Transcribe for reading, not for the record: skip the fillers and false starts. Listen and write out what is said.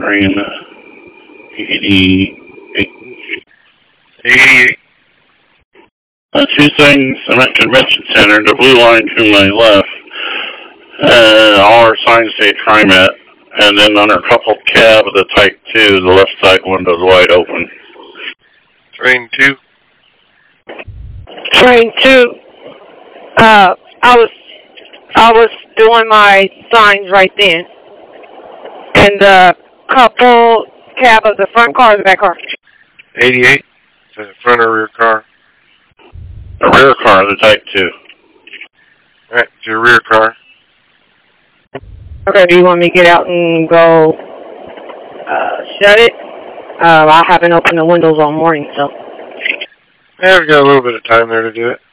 train 88. 88. Two things. I'm at Convention Center. The blue line to my left. All our signs say TriMet. And then on our coupled cab of the Type 2, the left side window's wide open. Train 2. Train 2. I was doing my signs right then. And the couple cab of the front car or the back car? 88. Is that the front or rear car? The rear car, the Type 2. Alright, it's your rear car. Okay, do you want me to get out and go shut it? I haven't opened the windows all morning, so. Yeah, we've got a little bit of time there to do it.